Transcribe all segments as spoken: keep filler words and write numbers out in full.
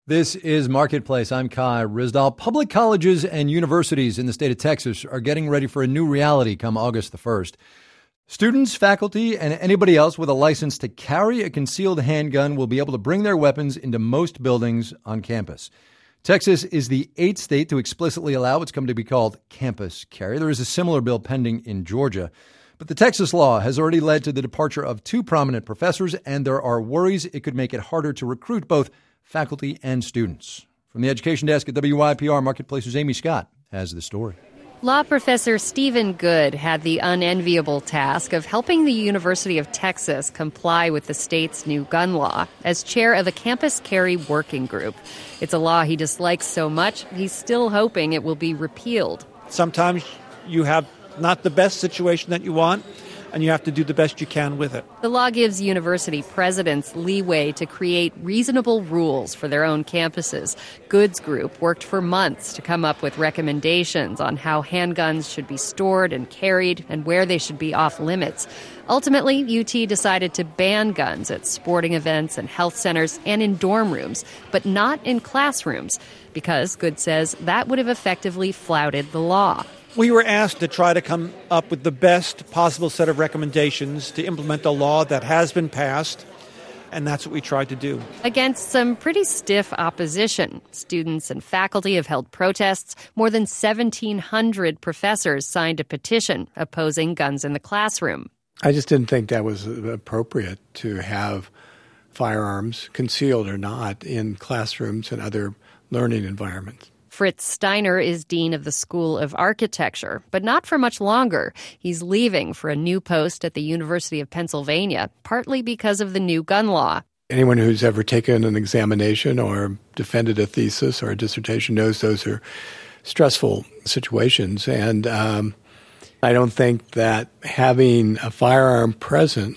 This is Marketplace. I'm Kai Rizdal. Public colleges and universities in the state of Texas are getting ready for a new reality come August the first. Students, faculty, and anybody else with a license to carry a concealed handgun will be able to bring their weapons into most buildings on campus. Texas is the eighth state to explicitly allow what's come to be called campus carry. There is a similar bill pending in Georgia. But the Texas law has already led to the departure of two prominent professors, and there are worries it could make it harder to recruit both faculty and students. From the education desk at W Y P R, Marketplace's Amy Scott has the story. Law professor Stephen Good had the unenviable task of helping the University of Texas comply with the state's new gun law as chair of a campus carry working group. It's a law he dislikes so much, he's still hoping it will be repealed. Sometimes you have not the best situation that you want, and you have to do the best you can with it. The law gives university presidents leeway to create reasonable rules for their own campuses. Good's group worked for months to come up with recommendations on how handguns should be stored and carried and where they should be off limits. Ultimately, U T decided to ban guns at sporting events and health centers and in dorm rooms, but not in classrooms, because Good says that would have effectively flouted the law. We were asked to try to come up with the best possible set of recommendations to implement a law that has been passed, and that's what we tried to do. Against some pretty stiff opposition, students and faculty have held protests. More than seventeen hundred professors signed a petition opposing guns in the classroom. I just didn't think that was appropriate to have firearms, concealed or not, in classrooms and other learning environments. Fritz Steiner is dean of the School of Architecture, but not for much longer. He's leaving for a new post at the University of Pennsylvania, partly because of the new gun law. Anyone who's ever taken an examination or defended a thesis or a dissertation knows those are stressful situations. And um, I don't think that having a firearm present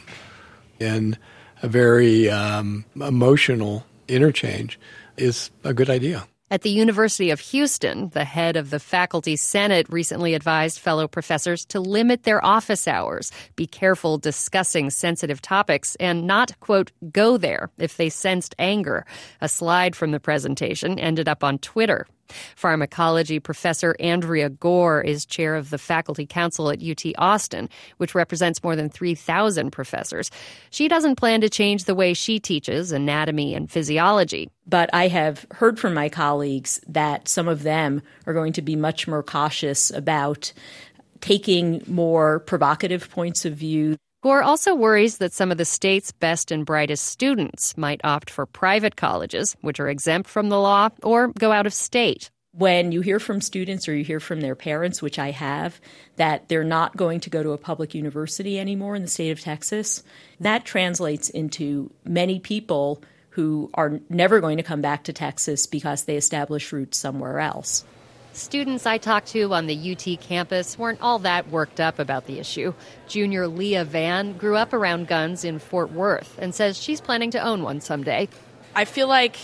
in a very um, emotional interchange is a good idea. At the University of Houston, the head of the Faculty Senate recently advised fellow professors to limit their office hours, be careful discussing sensitive topics, and not, quote, go there if they sensed anger. A slide from the presentation ended up on Twitter. Pharmacology professor Andrea Gore is chair of the Faculty Council at U T Austin, which represents more than three thousand professors. She doesn't plan to change the way she teaches anatomy and physiology. But I have heard from my colleagues that some of them are going to be much more cautious about taking more provocative points of view. Gore also worries that some of the state's best and brightest students might opt for private colleges, which are exempt from the law, or go out of state. When you hear from students or you hear from their parents, which I have, that they're not going to go to a public university anymore in the state of Texas, that translates into many people who are never going to come back to Texas because they establish roots somewhere else. Students I talked to on the U T campus weren't all that worked up about the issue. Junior Leah Van grew up around guns in Fort Worth and says she's planning to own one someday. I feel like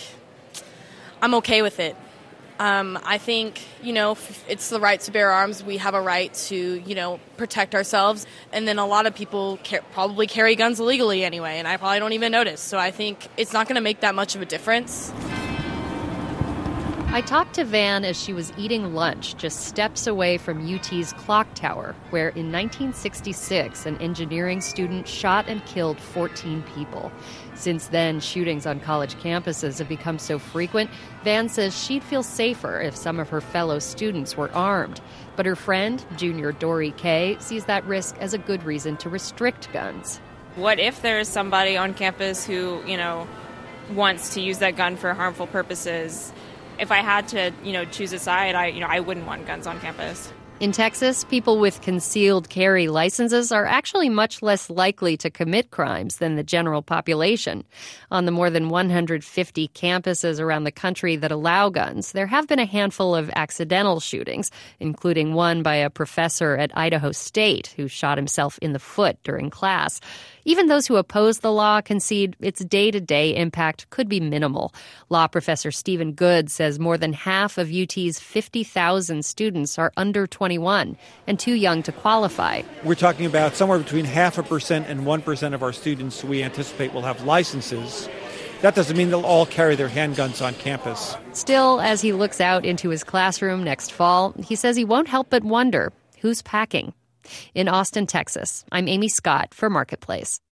I'm okay with it. Um, I think, you know, it's the right to bear arms. We have a right to, you know, protect ourselves. And then a lot of people ca- probably carry guns illegally anyway, and I probably don't even notice. So I think it's not going to make that much of a difference. I talked to Van as she was eating lunch just steps away from U T's clock tower, where in nineteen sixty-six an engineering student shot and killed fourteen people. Since then, shootings on college campuses have become so frequent, Van says she'd feel safer if some of her fellow students were armed. But her friend, junior Dory Kay, sees that risk as a good reason to restrict guns. What if there's somebody on campus who, you know, wants to use that gun for harmful purposes? If I had to, you know, choose a side, I, you know, I wouldn't want guns on campus. In Texas, people with concealed carry licenses are actually much less likely to commit crimes than the general population. On the more than one hundred fifty campuses around the country that allow guns, there have been a handful of accidental shootings, including one by a professor at Idaho State who shot himself in the foot during class. Even those who oppose the law concede its day-to-day impact could be minimal. Law professor Stephen Good says more than half of U T's fifty thousand students are under twenty-one and too young to qualify. We're talking about somewhere between half a percent and one percent of our students we anticipate will have licenses. That doesn't mean they'll all carry their handguns on campus. Still, as he looks out into his classroom next fall, he says he won't help but wonder, who's packing? In Austin, Texas, I'm Amy Scott for Marketplace.